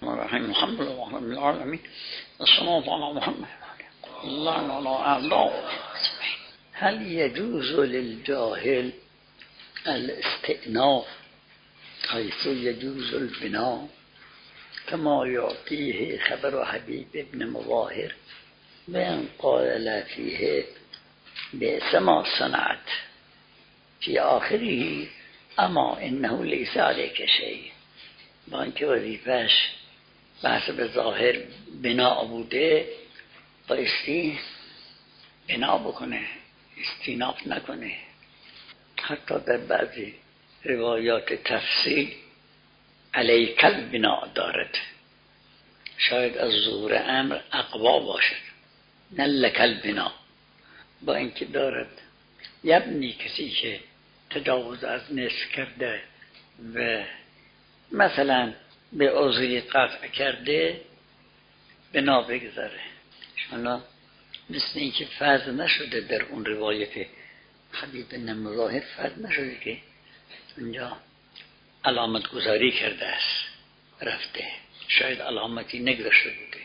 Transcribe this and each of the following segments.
الرحیم الحمد لله رب العالمین الصلاة علی محمد الله علی اعلا. هل يجوز للجاهل الاستئناف حيث يجوز البناء كما يعطيه خبر حبيب ابن مظاهر بأن قال فيه بئس ما صنعت في آخره اما انه ليس عليك شيء؟ با اینکه وظیفه‌اش بحث به ظاهر بنا بوده بایستی بنا بکنه، استیناف نکنه. حتی در بعضی روایات تفصیل علیک البنا دارد، شاید از ظهور امر اقوا باشد، نه لک البنا. با اینکه دارد یبنی کسی که تجاوز از نصف کرده و مثلا به عضوی قطع کرده بنا بگذاره. شما مثل اینکه فرض نشده در اون روایت حبیب بن مظاهر فرض نشده که اونجا علامت گذاری کرده است، رفته شاید علامتی نگذاشته بوده.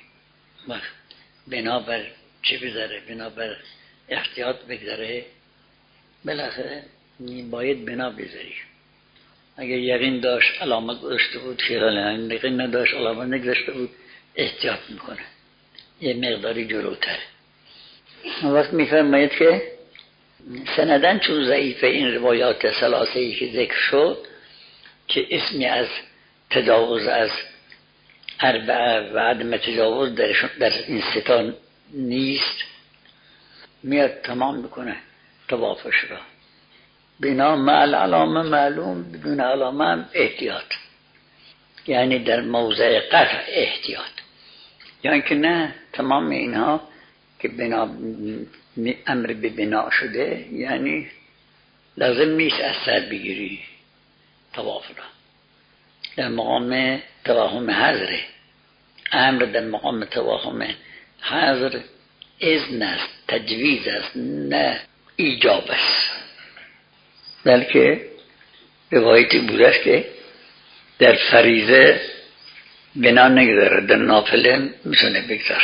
بنابر چه بذاره؟ بنابر احتیاط بگذاره. بالاخره باید بنا بذاری. اگر یقین داشت علامت گذاشته بود خیال، یقین نداشت علامت نگذاشته بود احتیاط میکنه، یه مقداری جلوتر. وقت میفرماید که سندن چون ضعیف این روایات ثلاثه‌ای که ذکر شد که اسمی از تجاوز از اربعه و عدم تجاوز در این ستا نیست، میاد تمام میکنه طوافش را. بنا مع العلامه معلوم، بدون علامه هم احتیاط، یعنی در موضع قطع احتیاط. یعنی که نه تمام اینها که بنا امر به بنا شده یعنی لازم نیست از سر بگیری طواف را. در مقام توهم حضره، امر در مقام توهم حضر اذن است، تجویز است، نه ایجاب است. بلکه روایتی بوده که در فریضه بنا نگذاره، در نافله میتونه بگذاره.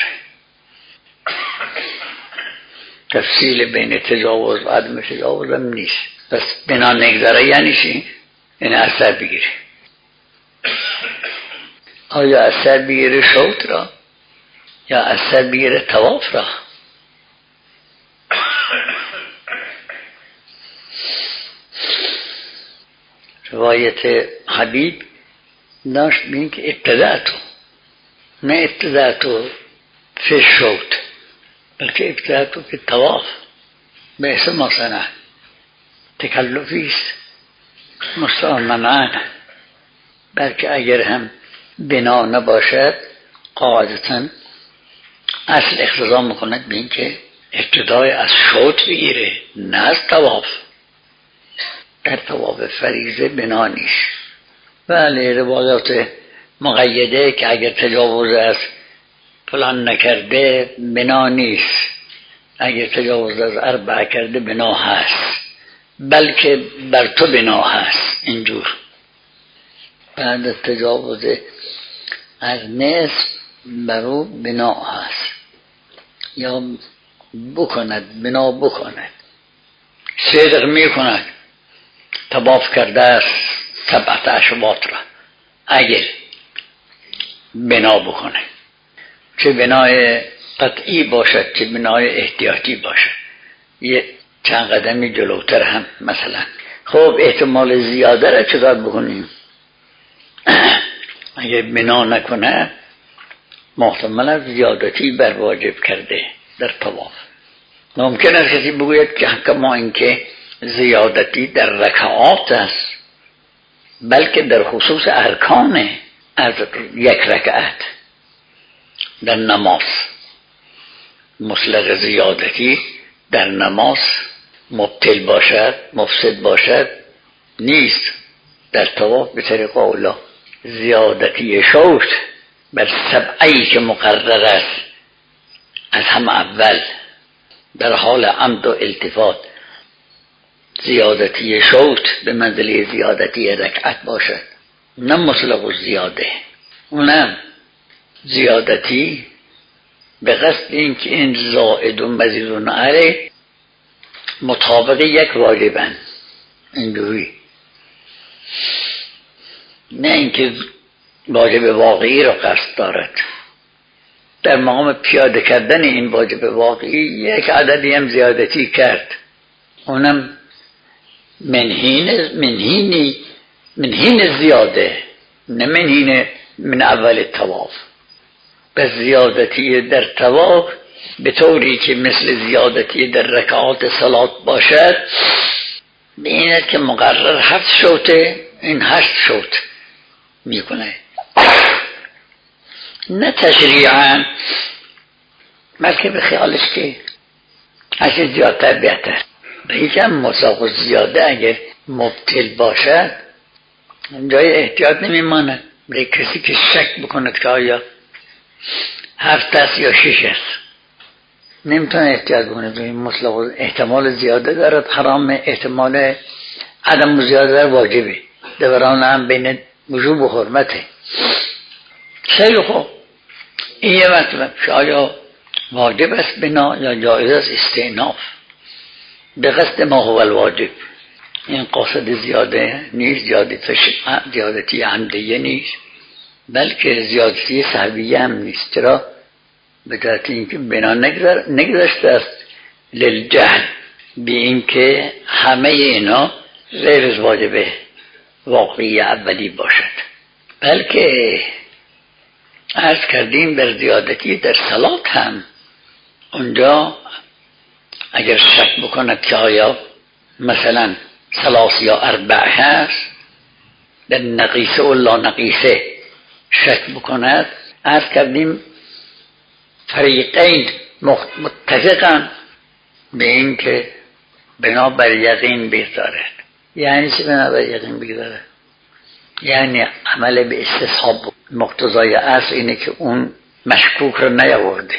تفصیل بین تجاوز و عدم تجاوز هم نیست. پس بنا نگذاره یعنی چی؟ یعنی اثر بگیره. آیا اثر بگیره شوط را یا اثر بگیره طواف را؟ روایت حبیب داشت بین که ابتدعتو، نه ابتدعتو فی شوط، بلکه ابتدعتو فی طواف. بئس ما صنعت تکلفیست مستعملان. بلکه اگر هم بنا نباشد قاعدتا اصل اقتضا میکند بین که ابتدای از شوط بگیره، نه از طواف. در طواف فریضه بنا نیست. بله روایات مقیده که اگر تجاوز از فلان نکرده بنا نیست، اگر تجاوز از اربعه کرده بنا هست، بلکه بر تو بنا هست. اینجور بعد تجاوز از نصف برو بنا هست، یا بکند بنا بکند، صدق میکند طواف کرده است سبعت اشواط را، اگر بنا بکنه، چه بنای قطعی باشد چه بنای احتیاطی باشد، یه چند قدمی جلوتر هم مثلا. خب احتمال زیاده را چطور بکنیم؟ اگر بنا نکنه محتمل زیادتی بر واجب کرده در طواف. ممکن است کسی بگوید که کما اینکه زیادتی در رکعات است، بلکه در خصوص ارکان از یک رکعت در نماز مطلق زیادتی در نماز مبطل باشد، مفسد باشد نیست. در طواف به طریق اولا زیادتی شوط بر سبعی که مقرر است از هم اول در حال عمد و التفات، زیادتی شوط به منزله زیادتی رکعت باشد، نه مطلق و زیاده. اونم زیادتی به قصد اینکه این زائد و مزیدون علیه مطابق یک واجبن، اینجوری، نه اینکه واجب واقعی را قصد دارد. در مقام پیاده کردن این واجب واقعی یک عددی هم زیادتی کرد، اونم منهین زیاده، نه منهین من اول طواف. به زیادتی در طواف به طوری که مثل زیادتی در رکعات صلات باشد، به اینه که مقرر 7 شوطه، این 8 شوط میکنه، نه تشریعاً، بلکه به خیالش که هرچی زیادتر بهتر. به یکم مساق زیاده اگر مبتل باشد جای احتیاط نمیماند. به کسی که شک بکند که آیا 7 است یا 6 است، نمیتونه احتیاط بکنه. به این مطلق احتمال زیاده دارد حرام، احتمال عدم زیاده در واجبه، دوران هم بین وجوب و حرمته. خیلی خوب، این یه مطلب که آیا واجب است بنا یا جایز است استئناف به قصد ما هو الواجب. این قاصد زیاده نیست، زیادتی عمدیه نیست، بلکه زیادتی سهویه هم نیست. چرا؟ به جهت اینکه بنا نگذاشته است للجهل، به اینکه همه اینا غیر از واجب واقعی اولی باشد. بلکه عرض کردیم در زیادتی در صلات هم اونجا اگر شک بکند که آیا مثلا 3 یا 4 هست، در نقیصه و لا نقیصه شک بکند، عرض کردیم فریقین متفقن به این که بنابر یقین بگذارد. یعنی چه بنابر یقین بگذارد؟ یعنی عمل به استصحاب. مقتضای اصل اینه که اون مشکوک رو نیاورده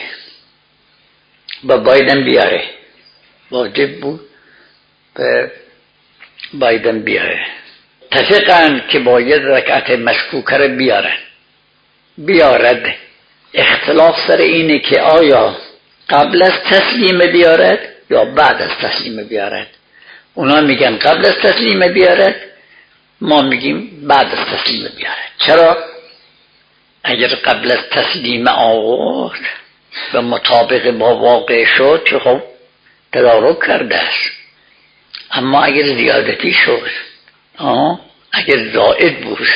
با بایدن بیاره، واجب بود به بایدن بیاره. تفقن که باید رکعت مشکوکه رو بیارد. اختلاف سر اینه که آیا قبل از تسلیم بیارد یا بعد از تسلیم بیارد. اونا میگن قبل از تسلیم بیارد، ما میگیم بعد از تسلیم بیارد. چرا؟ اگر قبل از تسلیم آورد و مطابق با واقع شد که خب تدارک کرده است. اما اگر زیادتی شد، اگر زائد بود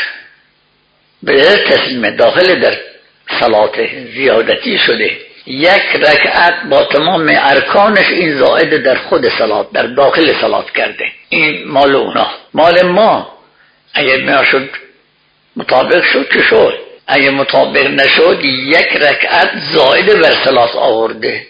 به تسلیم داخل در صلات زیادتی شده، یک رکعت با تمام ارکانش این زائد در خود صلات در داخل صلات کرده. این مال اونا، مال ما اگر نشد مطابق شد که شد، اگر مطابق نشد یک رکعت زائد بر صلات آورده.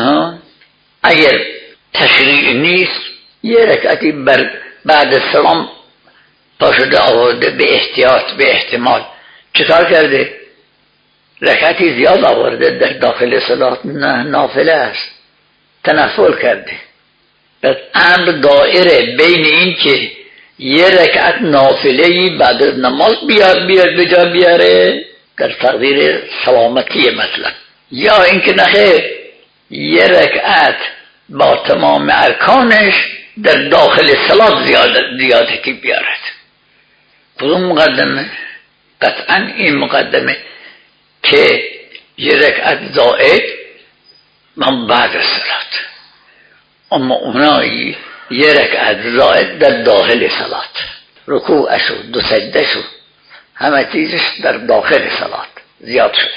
اگر تشریع نیست یک رکعتی بعد از سلام پاشده آورده به احتیاط، به احتمال. چطور کرده؟ رکعتی زیاد آورده در داخل صلات، نه نافله است، تنفل کرده. بس امر دائره بین این که یه رکعت نافله‌ای بعد از نماز بیاد به جا بیاره در تقدیر سلامتی مثلا، یا اینکه نخیر یه رکعت با تمام ارکانش در داخل صلات زیادتی بیارد. کدوم مقدمه؟ قطعا این مقدمه که یه رکعت زائد من بعد از صلات، اما اونایی یه رکعت زائد در داخل صلات، رکوعشو 2 سجدهشو همه چیزش در داخل صلات زیاد شده.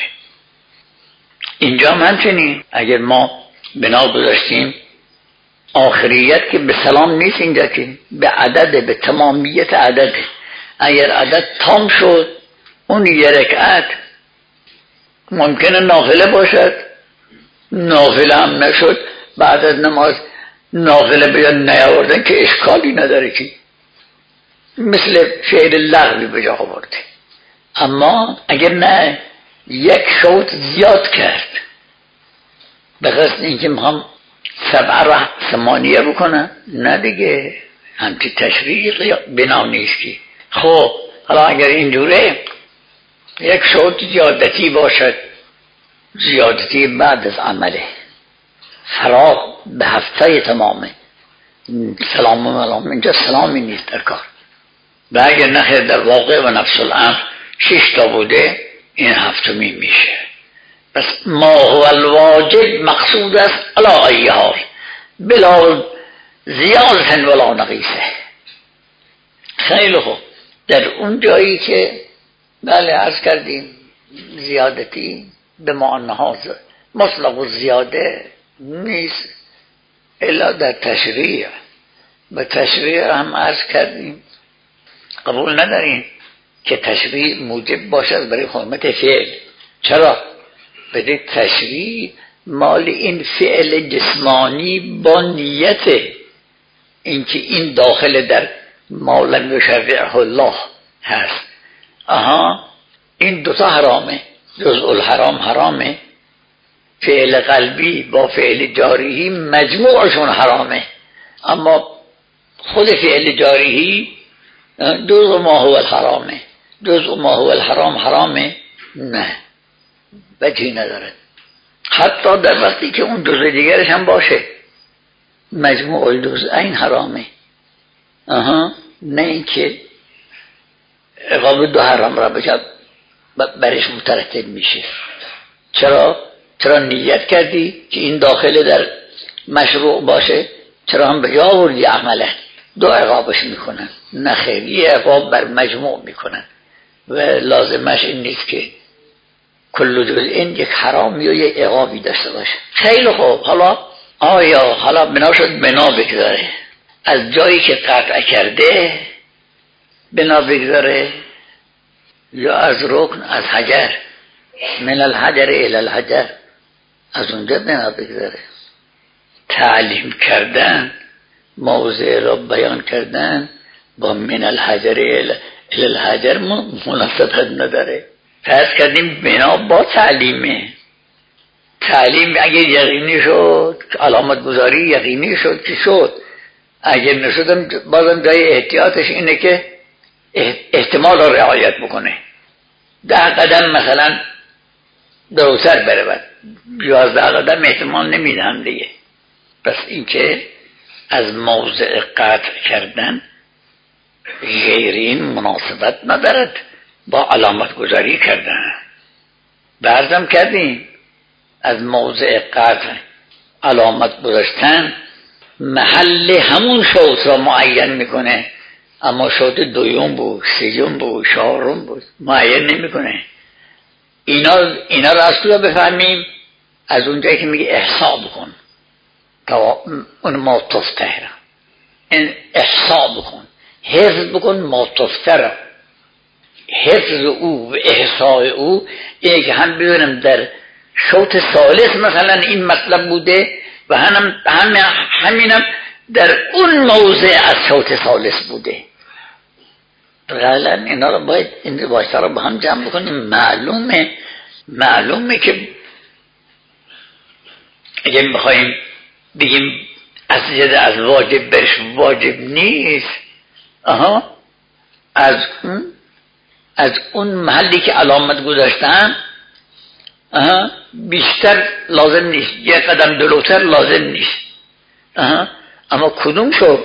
اینجا همچنین اگر ما بنا گذاشتیم آخریت که به سلام نیست، اینجا که به عدد، به تمامیت عدد. اگر عدد تام شد اون یه رکعت ممکنه نافله باشد، نافله هم نشد بعد از نماز نافله بیاد نیاوردن که اشکالی نداره، که مثل فعل لغوی به جا آورده. اما اگر نه یک شوط زیاد کرد به قصد اینکه میخوام 7 را 8 بکنن، نه دیگه همچی تشریع بنا نیست که. خب حالا اگر اینجوره یک شوط زیادتی باشد زیادتی بعد از عمله، فراغ به هفته تمامه، سلام و ملام اینجا سلامی نیست در کار. و اگر نخیر در واقع و نفس الامر 6 تا بوده، این هفتمی میشه. پس ما هو الواجب مقصود است علی ای حال بلا زیادت ولا نقیصه. خیلی خوب، در اون جایی که بله عرض کردیم زیادتی به معناها مطلق و زیاده نیست الا در تشریع. به تشریع هم عرض کردیم قبول نداریم که تشریع موجب باشد برای حرمت فعل. چرا؟ بده تشریع مال این فعل جسمانی با نیت اینکه این داخل در ما لم یشرعه الله هست. این دوتا حرامه، جزء الحرام حرامه، فعل قلبی با فعل جاریهی مجموعشون حرامه، اما خود فعل جاریهی جزء ما هو الحرامه، جزء ما هو الحرام حرامه؟ نه، وجهی نداره. حتی در وقتی که اون جزء دیگرش هم باشه مجموع الجزئین حرامه. نه اینکه عقاب دو حرام را بشد برش مترتب میشه. چرا نیت کردی که این داخل در مشروع باشه، چرا هم به جا آوردی عمله؟ دو عقابش میکنن، نه خیر، یه عقاب بر مجموع میکنن و لازمش این نیست که کل جزئین یک حرام یا یک عقابی داشته باشه. خیلی خوب، حالا بنا شد بنا بگذاره، از جایی که قطع کرده بنا بگذاره، یا از رکن، از حجر، من الحجر الی الحجر، از اونجا بنا بگذاره. تعلیم کردن، موضع را بیان کردن با من الحجر الی الحجر مناسبت نداره. فرض کردیم بنا با تعلیمه. تعلیم اگر یقینی شد، علامت گذاری یقینی شد که شد، اگر نشدم بازم جای احتیاطش اینه که احتمال را رعایت بکنه. 10 قدم مثلا دروسر بره، 11 قدم احتمال نمیدهم دیگه. پس اینکه از موضع قطع کردن غیر این مناسبت ندارد با علامت گذاری کردن. برزم کردیم از موضع قطع علامت گذاشتن محل همون شوط را معین میکنه، اما شوط دوم بود، سوم بود، چهارم بود معین نمیکنه. اینا را از کجا بفهمیم؟ از اونجایی که میگه احصا بکن تا اون ما تفته را، این احصا بکن، حفظ بکن ما تفته را. حفظ او و احصای او اینه که هم بدونم در شوط ثالث مثلا این مطلب بوده و همینم در اون موضع از شوط ثالث بوده. غالبا اینا رو باید این روایت رو با هم جمع بکنیم. معلومه که اگه بخوایم بگیم از واجب برش واجب نیست، از اون محلی که علامت گذاشتن بیشتر لازم نیست، یه قدم جلوتر لازم نیست. اما کدوم شد؟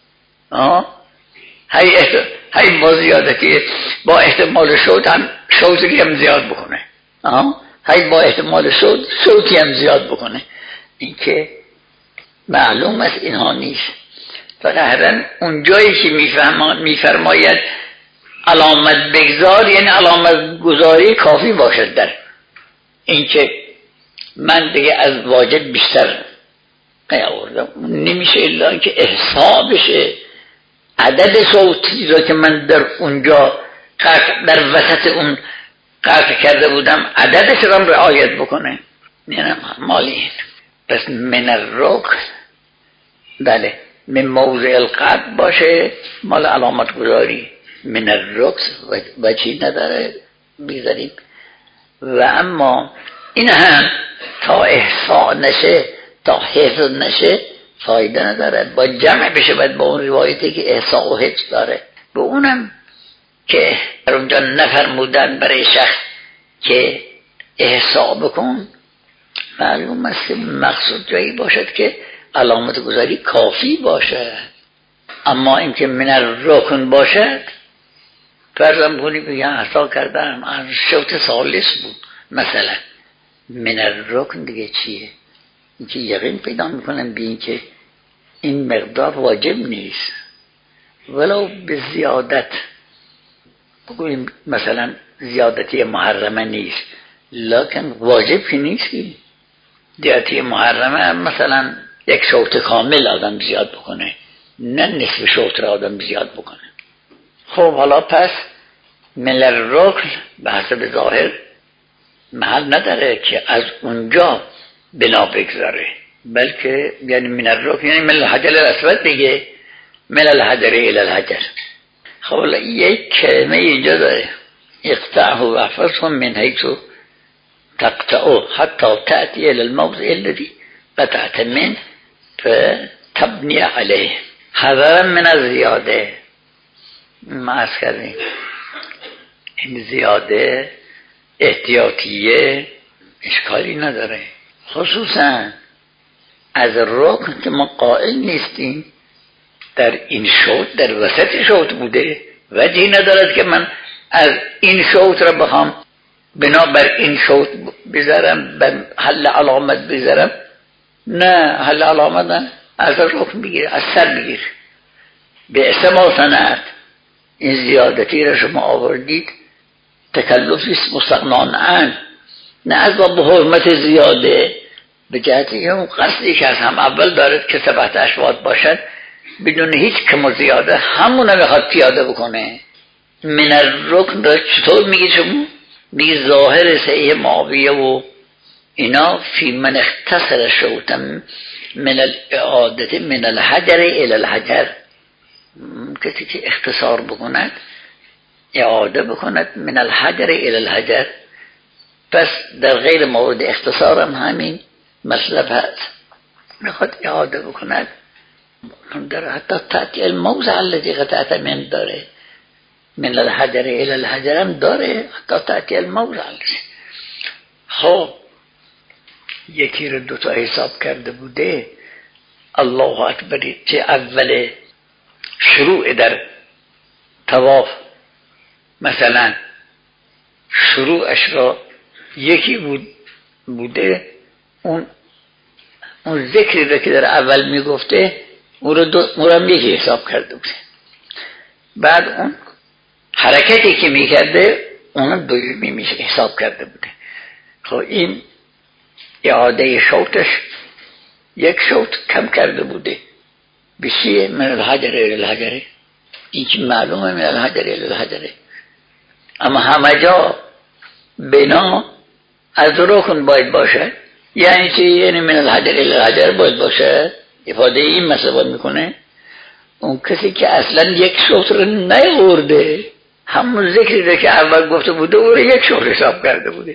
هی با زیادتی با احتمال شد هم شوطی هم زیاد بکنه، هی با احتمال شوطی هم زیاد بکنه. این که معلوم است اینها نیست. فقط اون جایی که میفرماید علامت بگذار، یعنی علامت گذاری کافی باشد در این که من دیگه از واجب بیشتر نیاوردم. نمیشه الا که احصا بشه عدد صوتی را که من در اونجا در وسط اون قطع کرده بودم عددش را رعایت بکنه. یعنی مالی این. پس من الرکن، بله، من موضع القطع باشه مال علامت گذاری. من الرکن وجهی نداره بیذاریم. و اما این هم تا احصا نشه، تا حفظ نشه فایده نداره. با جمع بشه باید با اون روایتی که احصا و حفظ داره. به اونم که در اونجا نفرمودن برای شخص که احصا بکن، معلوم است که مقصود جایی باشد که علامت گذاری کافی باشد. اما اینکه من الرکن باشد، فرضم کنی بگم احصا کردم از شوط ثالث بود مثلا، من الرکن دیگه چیه؟ اینکه یقین پیدا میکنم به اینکه این مقدار واجب نیست ولو به زیادت، بگویم مثلا زیادتی محرمه نیست لکن واجب که نیست. زیادتی محرمه مثلا یک شوط کامل آدم زیاد بکنه، نه نصف شوط را آدم زیاد بکنه. خب حالا پس من الرکن به حسب ظاهر محل نداره که از اونجا بنا بگذاره، بلکه یعنی من الرکن یعنی من الحجر الاسود دیگه، من الحجر الى الحجر. خب یک کلمه اینجا داره اقطعه و احفظه من حیث تقطعه حتی تأتی الى الموضع الذي قطعت منه فتبنی علیه حذرا من الزیاده. ما عرض کردیم این زیاده احتیاطیه اشکالی نداره، خصوصا از رکن که ما قائل نیستیم در این شوط در وسط شوط بوده، وجهی ندارد که من از این شوط را بخوام بنابر این شوط بذارم به حل علامت بذارم، نه حل علامت نه، از رکن بگیر، از سر بگیر. به اسم صنعت این زیادتی را شما آوردید تکلفی مستغنان عن، نه از باب حرمت زیاده، به جهتی اون قصدی که از هم اول دارد که سبعت اشواط باشد بدون هیچ کم و زیاده همونه میخواد پیاده بکنه. من الرکن را چطور میگی شما؟ میگی ظاهر صحیح معاویه و اینا فی من اختصر شوطا من الاعادت من الحجر الى الحجر، کسی که اختصار بکند اعاده بکند من الحجر الى الحجر، پس در غیر مورد اختصار هم همین مطلب هست، میخواد اعاده بکند در حتی تأتی الموضع الذی قطعت من داره، من الحجر الى الحجر هم داره حتی تأتی الموضع. خب یکی رو دوتا حساب کرده بوده الله اکبر، چه اول شروع در طواف مثلا شروعش را یکی بوده، اون ذکری را که در اول میگفته اون رو هم یکی حساب کرده بوده، بعد اون حرکتی که میکرده اون دومی میشه حساب کرده بوده. خب این اعاده شوطش یک شوط کم کرده بوده، بشیه من الحجر الى الحجر، این که معلومه من الحجر الى الحجر، اما همه جا بنا از رکن باید باشه. یعنی چی؟ یعنی من الحجر الى الحجر باید باشه. افاده این مسئله میکنه اون کسی که اصلا یک شوط رو نیورده، همون ذکری رو که اول گفته بوده او رو یک شوط حساب کرده بوده.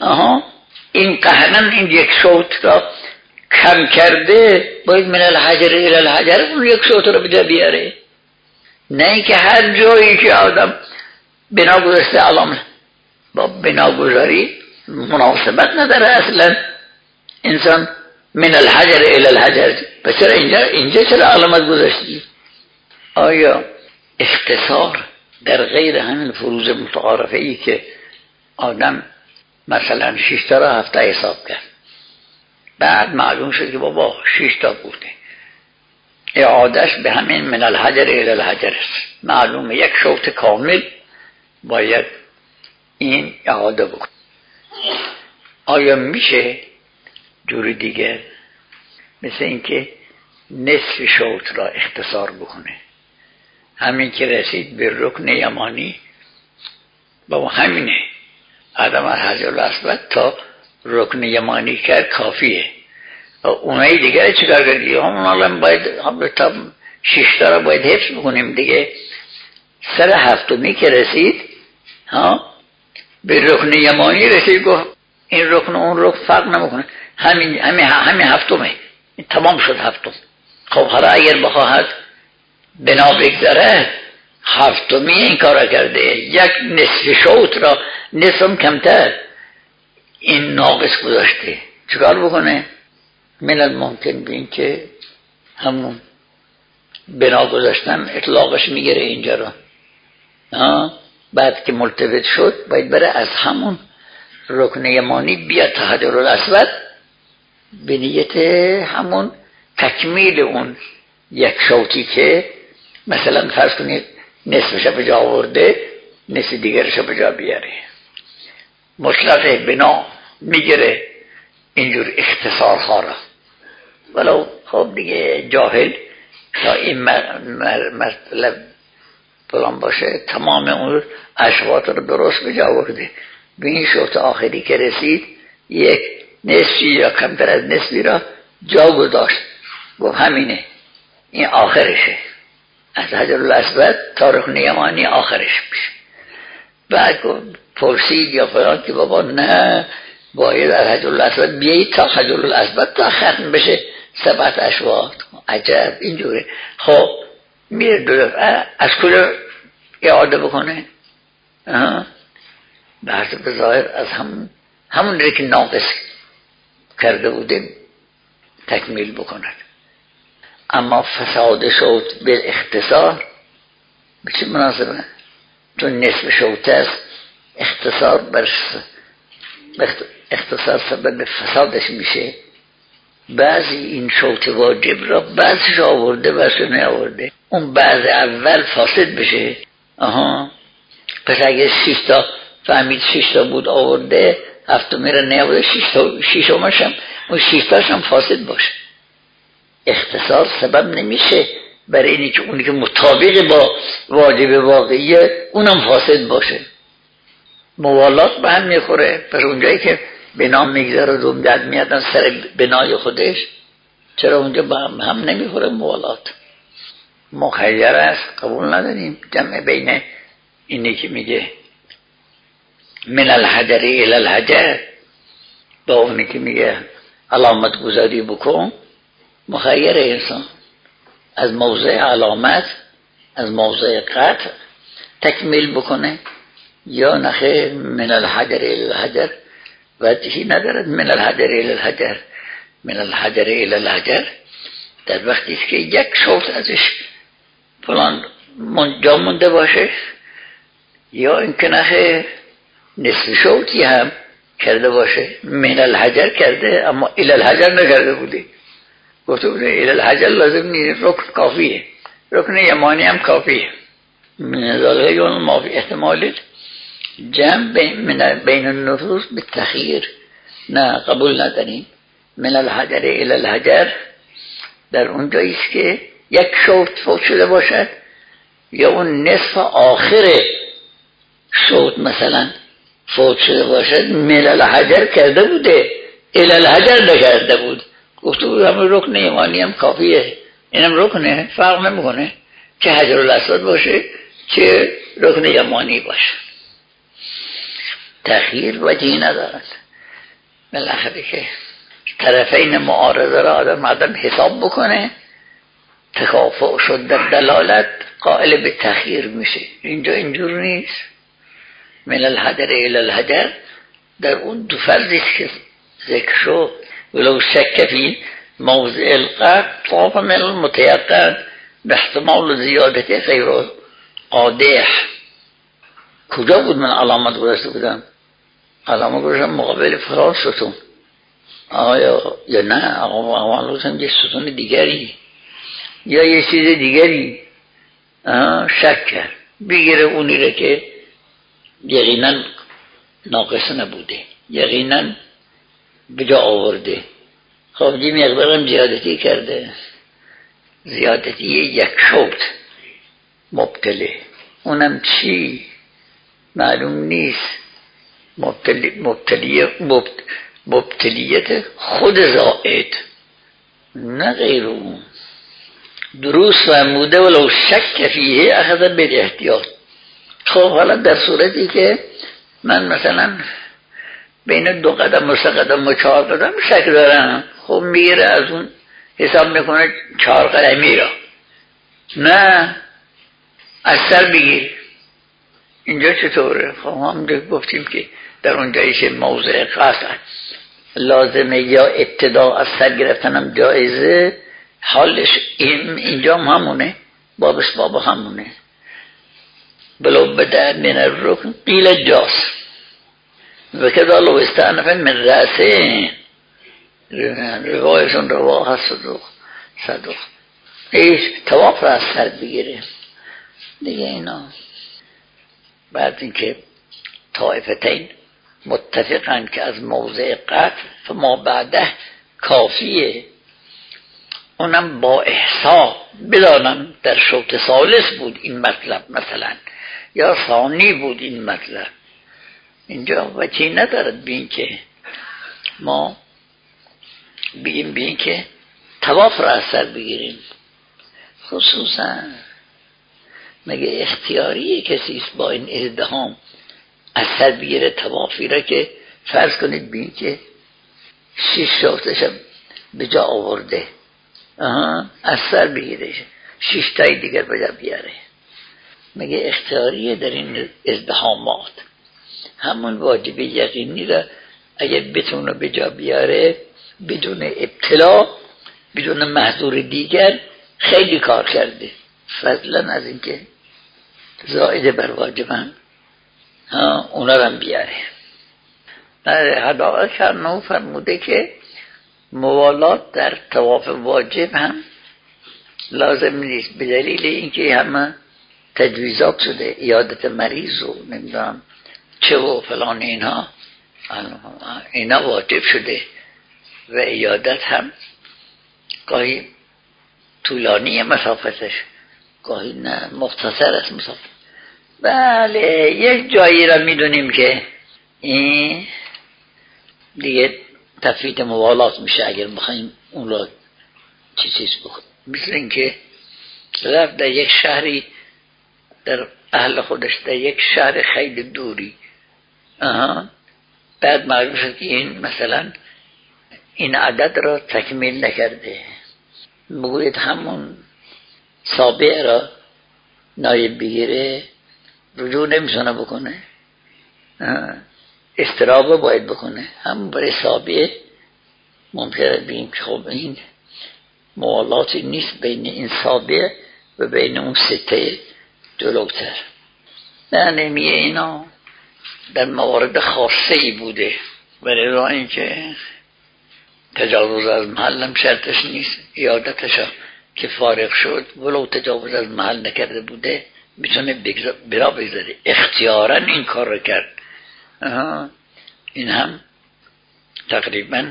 این قهرن این یک شوط را کم کرده، باید من الحجر الى الحجر اون یک شوط رو بده بیاره، نه اینکه هر جایی که آدم بنا گذاشته علامه با بناگذاری مناسبت نداره اصلا انسان من الحجر الى الحجر. پس چرا اینجا چرا علامت گذاشتی؟ آیا اختصار در غیر همین فروض متعارفه ای که آدم مثلا 6 تا را هفته حساب کرد، بعد معلوم شد که بابا 6 تا بوده، اعادش به همین من الحجر الى الحجر است، معلومه یک شوط کامل باید این اعاده بکن. آیا میشه جور دیگر مثل اینکه نصف شوط را اختصار بکنه، همین که رسید به رکن یمانی با همینه آدم از حجر الاسود تا رکن یمانی کرد کافیه، اونایی دیگر چیکار کردی؟ همون الان باید تا 6 تا را باید حفظ بکنیم دیگه. سر هفتمی که رسید به رکن یمانی رسید، گفت این رکن اون رکن فرق نمیکنه، همین هفتمه، تمام شد هفتم. خب حالا اگر بخواهد بنا بگذاره هفتمی این کار کرده، یک نصف شوط را نصف کمتر، این ناقص گذاشته چیکار بکنه؟ من الممکن بین که همون بنا گذاشتن اطلاقش میگیره اینجا رو. بعد که ملتفت شد باید بره از همون رکن یمانی بیاد تا حجرالاسود به نیت همون تکمیل اون یک شوطی که مثلا فرض کنید نصفش به جا آورده نصف دیگرش به جا بیاره. مطلق بنا میگیره اینجور اختصارها را، ولو خب دیگه جاهل تا این مطلب فلان باشه تمام اون اشواط رو درست به جا آورده. به این شوط آخری که رسید یک نصفی یا کمتر از نصفی را جا گذاشت، گفت همینه این آخرشه، از حجرالاسود تا رکن یمانی آخرش میشه. بعد پرسید یا فلان که بابا نه باید از حجرالاسود بیایید تا حجرالاسود تا ختم بشه 7 اشواط. عجب اینجوره. خب میره از کجا اعاده بکنه؟ بحث به ظاهر از همون که ناقص کرده بوده تکمیل بکند. اما فساد شوط به اختصار به چه مناسبه؟ چون نصف شوط است، اختصار سبب فسادش میشه. بعضی این شوط واجب را بعضش آورده بعضش نیاورده، اون بعض اول فاسد بشه. پس اگه 6 تا فهمید 6 تا بود آورده، هفتمی را نیاورده، 6مش هم اون 6 تاش هم فاسد باشه. اختصار سبب نمیشه برای اینی که اونی که مطابق با واجب واقعیه اونم فاسد باشه. موالات به هم میخوره. پس اونجایی که بنا میگذاره دوم میادن سر بنای خودش، چرا اونجا به هم نمیخوره موالات؟ مخیر است، قبول نداریم. جمع بین اینی که میگه من الحجر الی الحجر با اونی که میگه علامت گذاری بکن، مخیر انسان از موضع علامت از موضع قطع تکمیل بکنه یا نخیر من الحجر الی الحجر وجهی ندارد. من الحجر الی الحجر من الحجر الی الحجر در وقتی که یک شوط ازش فلان جا مونده باشه، یا اینکه نخیر نصف شوطی هم کرده باشه، من الحجر کرده اما الی الحجر نکرده بوده، گفته بوده الی الحجر لازم نیست، رکن کافیه، رکن یمانی هم کافیه. من ذالک یون ما فی احتمال جمع بین النفوس به تخییر نه، قبول نداریم. من الحجر الی الحجر در اونجاییست که یک شوط فوت شده باشد یا اون نصف آخر شوط مثلا فوت شده باشد، من الحجر کرده بوده الی الحجر نکرده بود، گفته بود همون رکن یمانی هم کافیه، اینم رکنه، فرق نمیکنه که حجرالاسود باشه که رکن یمانی باشه. تخییر وجهی ندارد. بالاخره که طرفین معارضه را آدم حساب بکنه، تکافؤ شد در دلالت، قائل به تخییر میشه. اینجا اینجور نیست. من الحجر الی الحجر در اون دو فرضی که ذکر شد، ولو شک فی موضع القطع طاف من المتیقن به احتمال زیادت غیر قادح. کجا بود من علامت گذاشته بودم؟ علامت گذاشتم مقابل فرار ستون. یا نه علامت گذاشتم یه ستون دیگری یا یه چیز دیگری. شک کرد بگیره اونی را که یقینا ناقص نبوده، یقینا به جا آورده. خب یه مقدارم زیادتی کرده، زیادتی یک شوط مبتله، اونم چی معلوم نیست. مبتلیت خود زائد نه غیر اون. دروس فرموده ولو شک فیه اخذ بالاحتیاط. خب حالا در صورتی که من مثلا بین 2 قدم و 3 قدم و 4 قدم شک دارم، خب میگیره از اون حساب میکنه 4 قدمی را، نه از سر بگیر اینجا چطوره؟ خب هم گفتیم که در اونجایش موضع قطع لازمه یا ابتدا از سر گرفتن هم جایزه، حالش اینجا هم همونه، بابش باب همونه. بلو بده من الرکن قیل جاس و کذا لو استعنف من رأسه، روایشون رواه صدوق ایش طواف را از سر بگیره دیگه. اینا بعد اینکه طائفتین متفقن که از موضع قطع فما بعده کافیه، اونم با احسا بدانم در شوط ثالث بود این مطلب مثلا یا ثانی بود این مطلب. اینجا وجهی ندارد بین که ما بین که طواف را از سر بگیریم. خصوصا مگه اختیاری کسی است با این ازدحام از سر بگیره طوافی را که فرض کنید بین که 6 شوطش به جا آورده، از سر بگیره 6 تای دیگر به جا بیاره. مگه اختیاریه در این ازدحامات؟ همون واجب یقینی را اگر بتونه به جا بیاره بدون ابتلا بدون محظور دیگر خیلی کار کرده، فضلا از اینکه زائده بر واجبن اونا رو هم بیاره. هدایت کرنو فرموده که موالات در طواف واجب هم لازم نیست به دلیل اینکه همه تجویزات شده، عیادت مریض و نمیدونم چه و فلان اینا واجب شده و عیادت هم گاهی طولانی مسافتش گاهی نه مختصر است مسافت. بله یک جایی را میدونیم که این دیگه تفویت موالات میشه اگر بخوایم اون را چیز بکنیم. مثل اینکه رفت در یک شهری در اهل خودش در یک شهر خیلی دوری، بعد معلوم شد که این مثلا این عدد را تکمیل نکرده، بگوید همون سابع را نایب بگیره، رجوع نمیتونه بکنه، استرابه باید بکنه. هم برای سابع ممکنه بگیم که خب این موالاتی نیست بین این سابع و بین اون سته جلوتر. نمیه اینا در موارد خاصه ای بوده، ولی را اینکه تجاوز از محل هم شرطش نیست، عیادتش که فارغ شد ولو تجاوز از محل نکرده بوده میتونه برا بگذاره، اختیارا این کار رو کرد. این هم تقریبا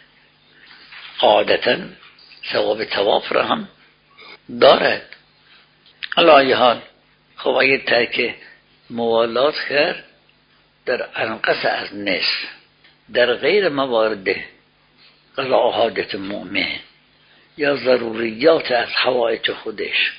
عادتا ثواب طواف را هم دارد. علایه حال خب اگه ترک موالات کرد در انقص از نصف در غیر موارد قضاء حاجت مؤمن یا ضروریات از حوائج خودش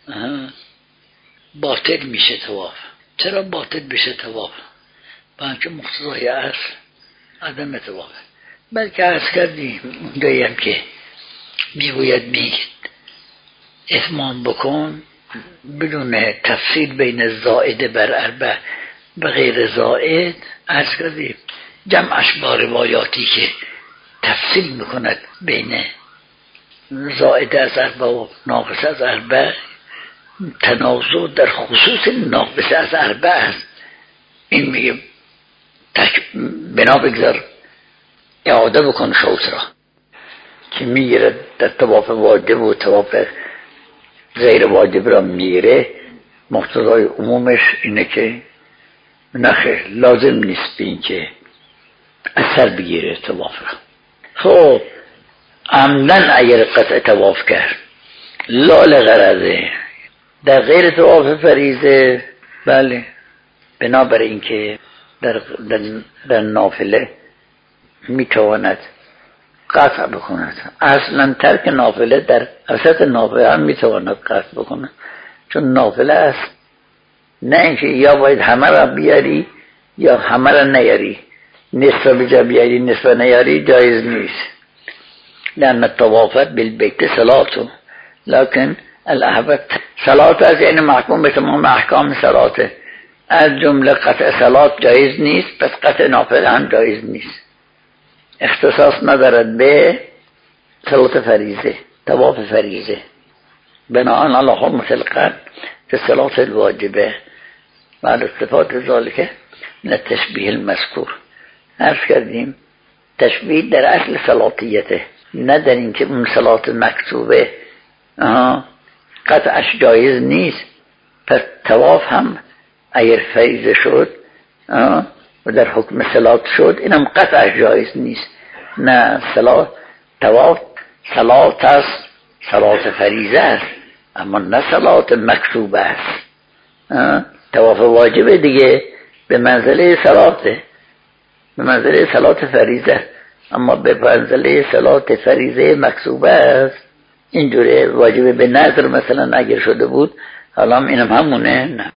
باطل میشه طواف. چرا باطل بشه طواف؟ بلکه مقتضای اصل عدم طواف. بلکه عرض کردیم اونجاییم که میگوید میگید اتمام بکن بدون تفصیل بین زائده بر اربع و غیر زائد. عرض کردیم جمعش با روایاتی که تفصیل میکند بین زائده از اربع و ناقص از اربع، تنازع در خصوص ناقص از اربع است. این میگه بنا بگذار اعاده بکن شوط را که میگیره در طواف واجب و طواف غیر واجب را میگیره. مقتضای عمومش اینه که نخیر لازم نیست بین که اثر بگیره طواف را. خب عمدن اگر قطع طواف کرد لال غرضه در غیر طواف فریضه، بله بنابر این که در نافله میتواند قطع بکند. اصلا ترک نافله در وسط نافله هم میتواند قطع بکند، چون نافله است نه اینکه یا باید همه را بیاری یا همه را نیاری، نصف را بجا بیاری نصف را نیاری جایز نیست. لأن الطواف بالبيت صلاته لكن الأحبة صلاته از یعنی محکوم به تمام احکام صلاته. از جمله قطع صلات جایز نیست، پس قطع نافله هم جایز نیست. اختصاص ندارد به صلات فریضه، طواف فریضه، بناء علی حرمة القطع في الصلاة الواجبه و استفاده ذلك من التشبیه المذکور. عرض کردیم تشبیه در اصل صلاتیته، نه در این که اون صلات مکتوبه قطعش جایز نیست، پس طواف هم اگر فریضه شد و در حکم صلات شد اینم قطعش جایز نیست. نه، طواف صلات است، صلات فریضه است، اما نه صلات مکتوبه است. طواف واجبه دیگه به منزله صلاته، به منزله صلات فریضه، اما به منزله صلات فریضه مکتوبه است. اینجوره واجبه به نظر مثلا اگر شده بود، حالا اینم همونه. نه.